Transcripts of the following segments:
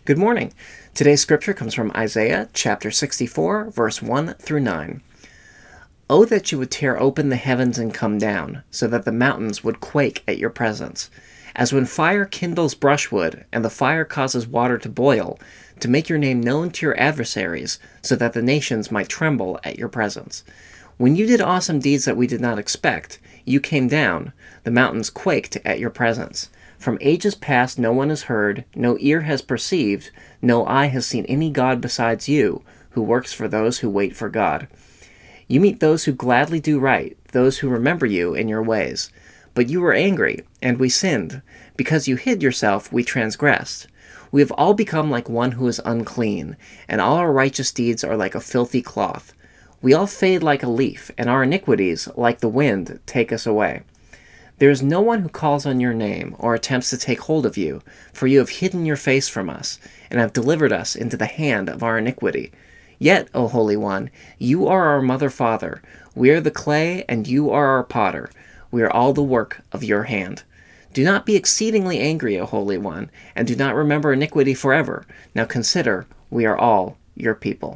Good morning. Today's scripture comes from Isaiah chapter 64, verse 1 through 9. Oh, that you would tear open the heavens and come down, so that the mountains would quake at your presence. As when fire kindles brushwood, and the fire causes water to boil, to make your name known to your adversaries, so that the nations might tremble at your presence. When you did awesome deeds that we did not expect, you came down, the mountains quaked at your presence. From ages past no one has heard, no ear has perceived, no eye has seen any God besides you, who works for those who wait for God. You meet those who gladly do right, those who remember you in your ways. But you were angry, and we sinned. Because you hid yourself, we transgressed. We have all become like one who is unclean, and all our righteous deeds are like a filthy cloth. We all fade like a leaf, and our iniquities, like the wind, take us away. There is no one who calls on your name or attempts to take hold of you, for you have hidden your face from us, and have delivered us into the hand of our iniquity. Yet, O Holy One, you are our mother-father. We are the clay, and you are our potter. We are all the work of your hand. Do not be exceedingly angry, O Holy One, and do not remember iniquity forever. Now consider, we are all your people.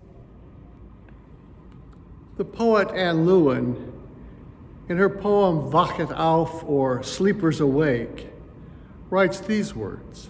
The poet Anne Lewin, in her poem Wachet auf, or Sleepers Awake, writes these words: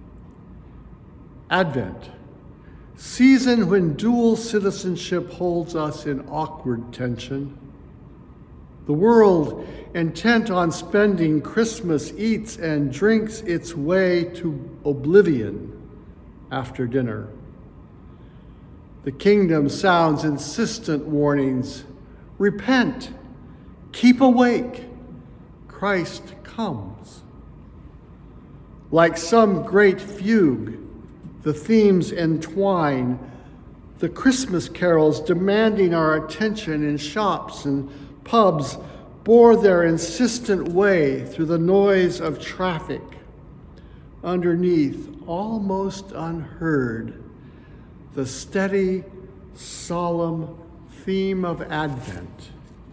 Advent, season when dual citizenship holds us in awkward tension. The world, intent on spending Christmas, eats and drinks its way to oblivion after dinner. The kingdom sounds insistent warnings: repent, keep awake, Christ comes. Like some great fugue, the themes entwine, the Christmas carols demanding our attention in shops and pubs bore their insistent way through the noise of traffic. Underneath, almost unheard, the steady, solemn theme of Advent.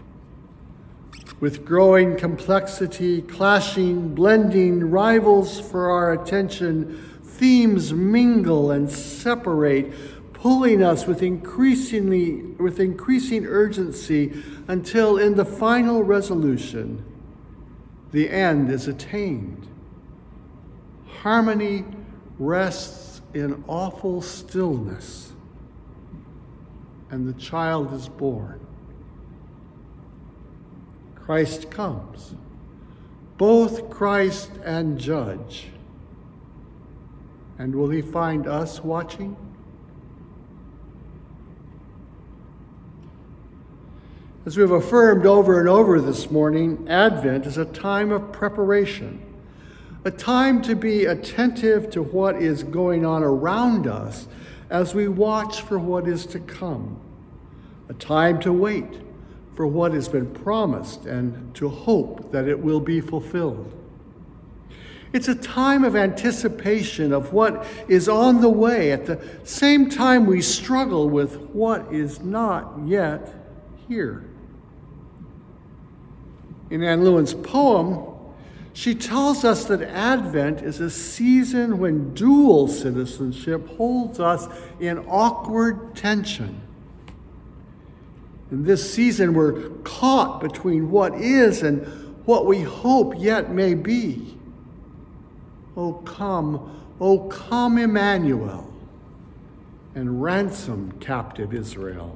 With growing complexity, clashing, blending, rivals for our attention, themes mingle and separate, pulling us with increasing urgency until in the final resolution, the end is attained. Harmony rests in awful stillness, and the child is born. Christ comes, both Christ and Judge. And will he find us watching? As we've affirmed over and over this morning, Advent is a time of preparation, a time to be attentive to what is going on around us as we watch for what is to come, a time to wait for what has been promised and to hope that it will be fulfilled. It's a time of anticipation of what is on the way at the same time we struggle with what is not yet here. In Anne Lewin's poem, she tells us that Advent is a season when dual citizenship holds us in awkward tension. In this season, we're caught between what is and what we hope yet may be. O come, Emmanuel, and ransom captive Israel.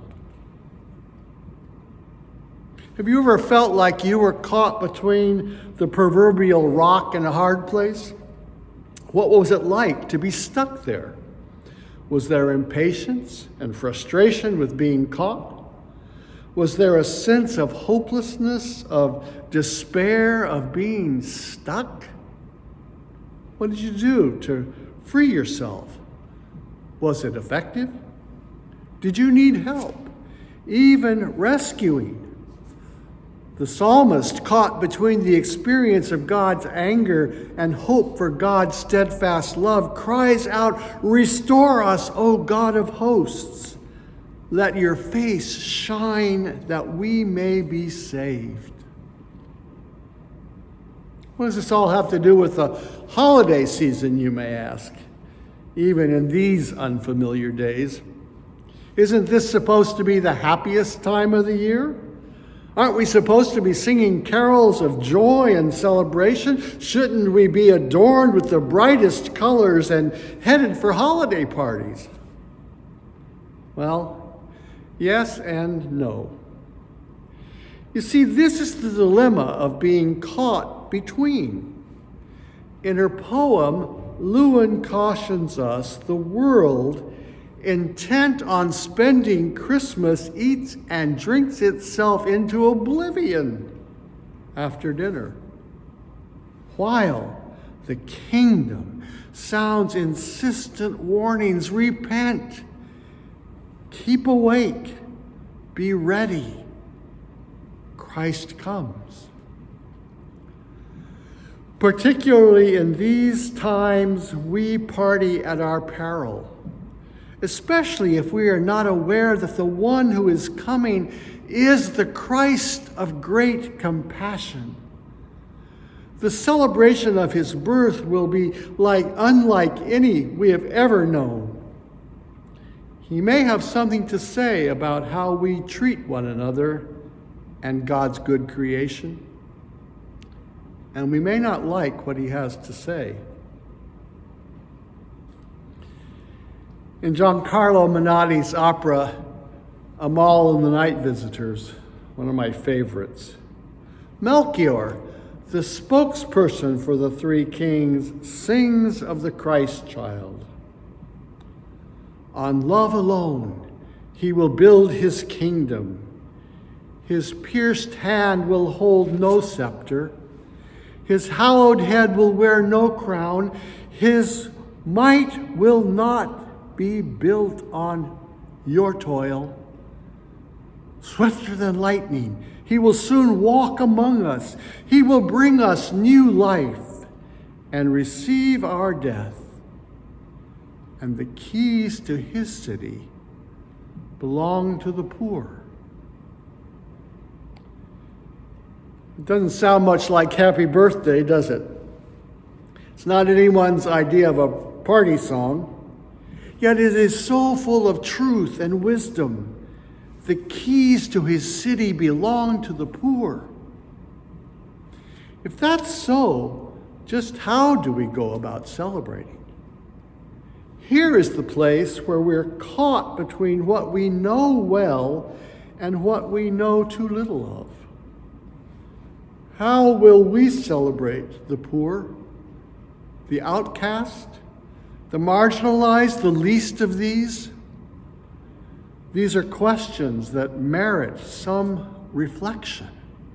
Have you ever felt like you were caught between the proverbial rock and a hard place? What was it like to be stuck there? Was there impatience and frustration with being caught? Was there a sense of hopelessness, of despair, of being stuck? What did you do to free yourself? Was it effective? Did you need help, even rescuing? The psalmist, caught between the experience of God's anger and hope for God's steadfast love, cries out, "Restore us, O God of hosts. Let your face shine that we may be saved." What does this all have to do with the holiday season, you may ask? even in these unfamiliar days. Isn't this supposed to be the happiest time of the year? Aren't we supposed to be singing carols of joy and celebration? Shouldn't we be adorned with the brightest colors and headed for holiday parties? Well, yes and no. You see, this is the dilemma of being caught between. In her poem, Lewin cautions us the world, intent on spending Christmas, eats and drinks itself into oblivion after dinner, while the kingdom sounds insistent warnings: repent, keep awake, be ready. Christ comes. Particularly in these times, we party at our peril, especially if we are not aware that the one who is coming is the Christ of great compassion. The celebration of his birth will be unlike any we have ever known. He may have something to say about how we treat one another and God's good creation, and we may not like what he has to say. In Giancarlo Menotti's opera, Amal and the Night Visitors, one of my favorites, Melchior, the spokesperson for the three kings, sings of the Christ child. On love alone, he will build his kingdom. His pierced hand will hold no scepter. His hallowed head will wear no crown. His might will not be built on your toil. Swifter than lightning, he will soon walk among us. He will bring us new life and receive our death. And the keys to his city belong to the poor. It doesn't sound much like Happy Birthday, does it? It's not anyone's idea of a party song, yet it is so full of truth and wisdom. The keys to his city belong to the poor. If that's so, just how do we go about celebrating? Here is the place where we're caught between what we know well and what we know too little of. How will we celebrate the poor, the outcast, the marginalized, the least of these? These are questions that merit some reflection.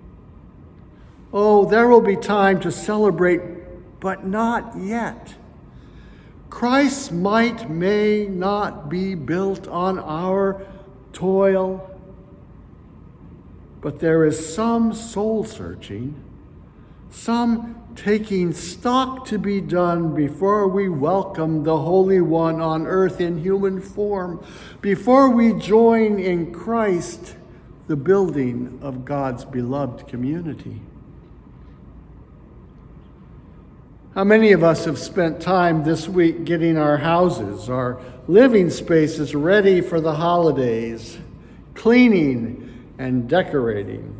Oh, there will be time to celebrate, but not yet. Christ's might may not be built on our toil, but there is some soul searching, some taking stock to be done before we welcome the Holy One on earth in human form, before we join in Christ the building of God's beloved community. How many of us have spent time this week getting our houses, our living spaces ready for the holidays, cleaning and decorating?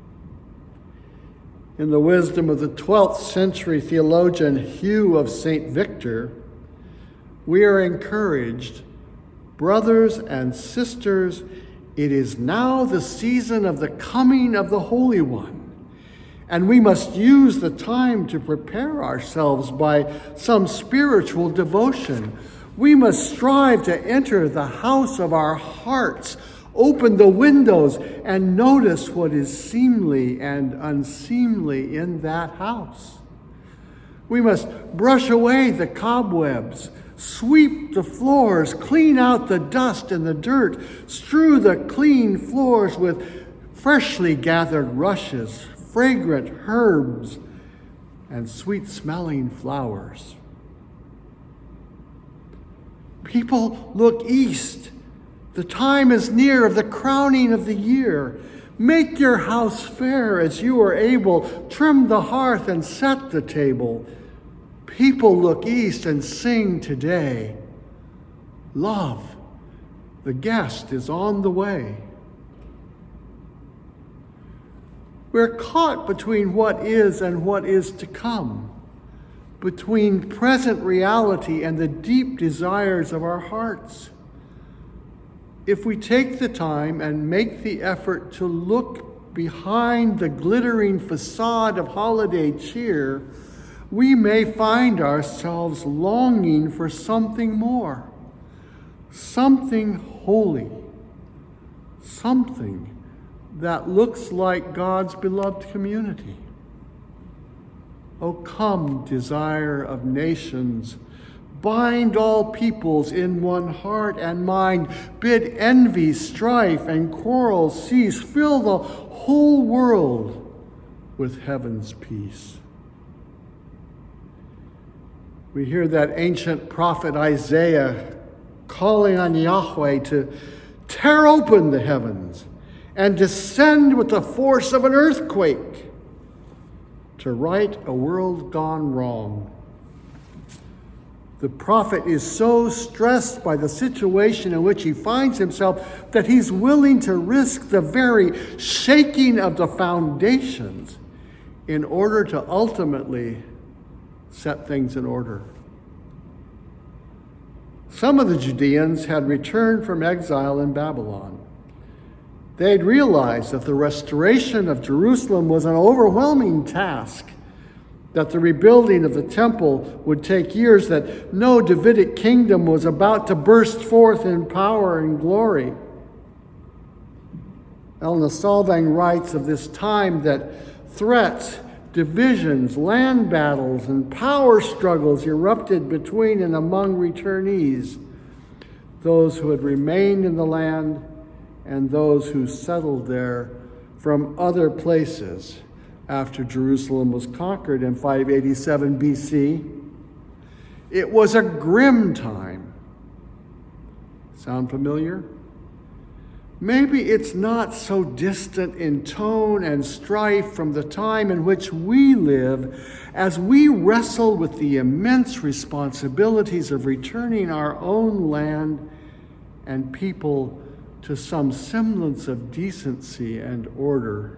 In the wisdom of the 12th century theologian Hugh of St. Victor, we are encouraged, brothers and sisters, it is now the season of the coming of the Holy One, and we must use the time to prepare ourselves by some spiritual devotion. We must strive to enter the house of our hearts, open the windows, and notice what is seemly and unseemly in that house. We must brush away the cobwebs, sweep the floors, clean out the dust and the dirt, strew the clean floors with freshly gathered rushes, fragrant herbs, and sweet-smelling flowers. People look east. The time is near of the crowning of the year. Make your house fair as you are able. Trim the hearth and set the table. People look east and sing today, Love, the guest is on the way. We're caught between what is and what is to come, between present reality and the deep desires of our hearts. If we take the time and make the effort to look behind the glittering facade of holiday cheer, we may find ourselves longing for something more, something holy, something that looks like God's beloved community. O come, desire of nations, bind all peoples in one heart and mind, bid envy, strife, and quarrel cease, fill the whole world with heaven's peace. We hear that ancient prophet Isaiah calling on Yahweh to tear open the heavens and descend with the force of an earthquake to right a world gone wrong. The prophet is so stressed by the situation in which he finds himself that he's willing to risk the very shaking of the foundations in order to ultimately set things in order. Some of the Judeans had returned from exile in Babylon. They had realized that the restoration of Jerusalem was an overwhelming task, that the rebuilding of the temple would take years, that no Davidic kingdom was about to burst forth in power and glory. Elna Salvang writes of this time that threats, divisions, land battles, and power struggles erupted between and among returnees, those who had remained in the land and those who settled there from other places after Jerusalem was conquered in 587 BC. It was a grim time. Sound familiar? Maybe it's not so distant in tone and strife from the time in which we live as we wrestle with the immense responsibilities of returning our own land and people to some semblance of decency and order.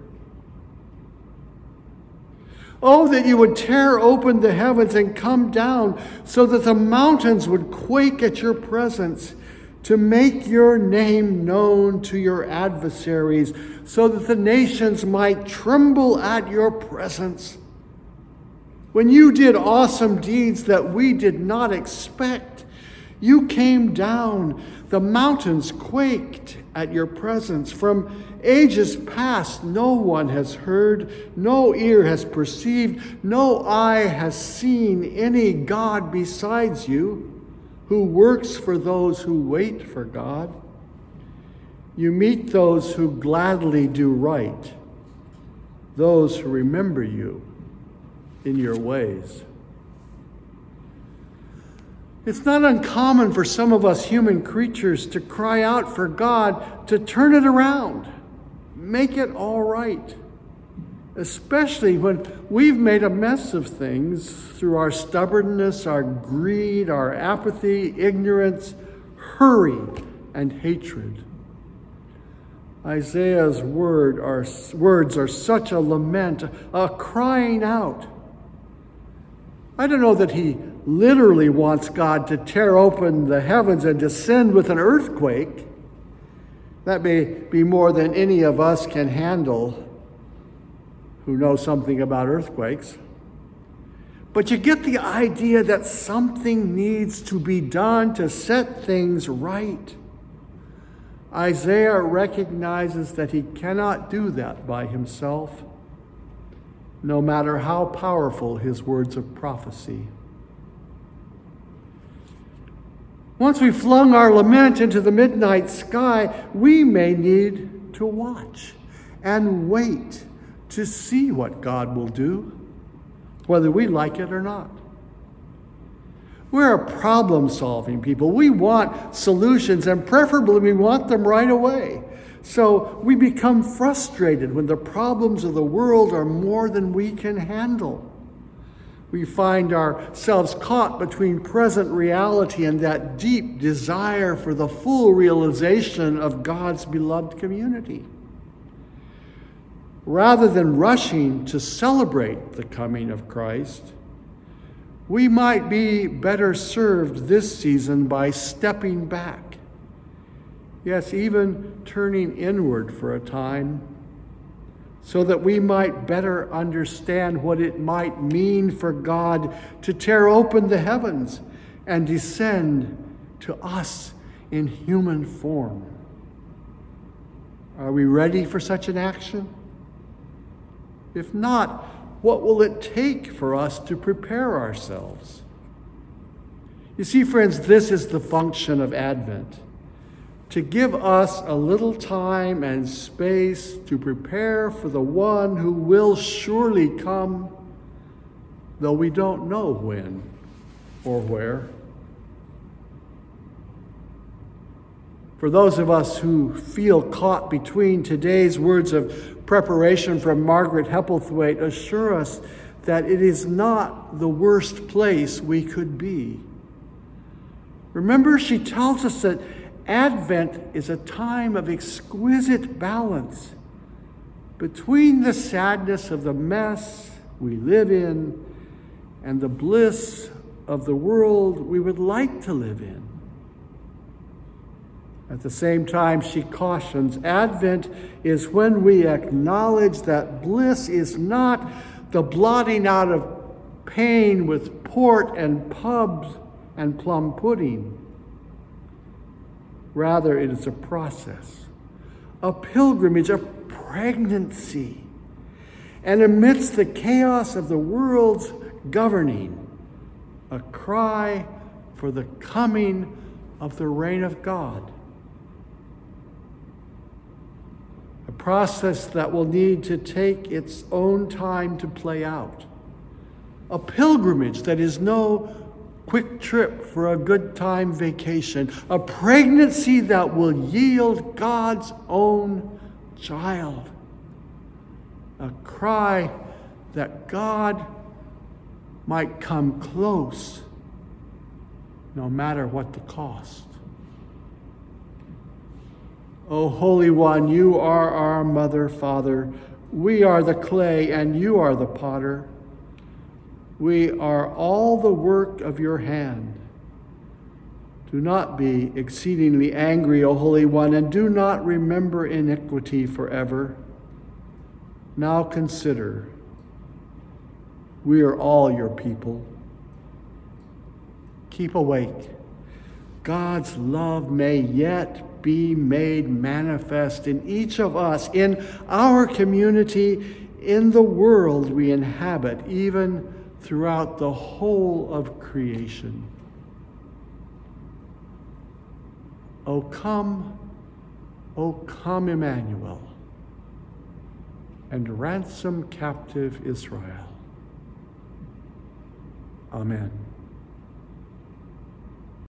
Oh, that you would tear open the heavens and come down so that the mountains would quake at your presence, to make your name known to your adversaries, so that the nations might tremble at your presence. When you did awesome deeds that we did not expect, you came down, the mountains quaked at your presence. From ages past, no one has heard, no ear has perceived, no eye has seen any God besides you, who works for those who wait for God. You meet those who gladly do right, those who remember you in your ways. It's not uncommon for some of us human creatures to cry out for God to turn it around, make it all right, especially when we've made a mess of things through our stubbornness, our greed, our apathy, ignorance, hurry, and hatred. Isaiah's words are such a lament, a crying out. I don't know that he literally wants God to tear open the heavens and descend with an earthquake. That may be more than any of us can handle who know something about earthquakes. But you get the idea that something needs to be done to set things right. Isaiah recognizes that he cannot do that by himself, no matter how powerful his words of prophecy. Once we've flung our lament into the midnight sky, we may need to watch and wait to see what God will do, whether we like it or not. We're a problem-solving people. We want solutions, and preferably we want them right away. So we become frustrated when the problems of the world are more than we can handle. We find ourselves caught between present reality and that deep desire for the full realization of God's beloved community. Rather than rushing to celebrate the coming of Christ, we might be better served this season by stepping back. Yes, even turning inward for a time, so that we might better understand what it might mean for God to tear open the heavens and descend to us in human form. Are we ready for such an action? If not, what will it take for us to prepare ourselves? You see, friends, this is the function of Advent, to give us a little time and space to prepare for the one who will surely come, though we don't know when or where. For those of us who feel caught between today's words of preparation from Margaret Hepplethwaite, assure us that it is not the worst place we could be. Remember, she tells us that Advent is a time of exquisite balance between the sadness of the mess we live in and the bliss of the world we would like to live in. At the same time, she cautions, Advent is when we acknowledge that bliss is not the blotting out of pain with port and pubs and plum pudding. Rather, it is a process, a pilgrimage, a pregnancy. And amidst the chaos of the world's governing, a cry for the coming of the reign of God. A process that will need to take its own time to play out. A pilgrimage that is no quick trip for a good time vacation. A pregnancy that will yield God's own child. A cry that God might come close, no matter what the cost. O Holy One, you are our Mother, Father. We are the clay and you are the potter. We are all the work of your hand. Do not be exceedingly angry, O Holy One, and do not remember iniquity forever. Now consider, we are all your people. Keep awake. God's love may yet be made manifest in each of us, in our community, in the world we inhabit, even throughout the whole of creation. O come, Emmanuel, and ransom captive Israel. Amen.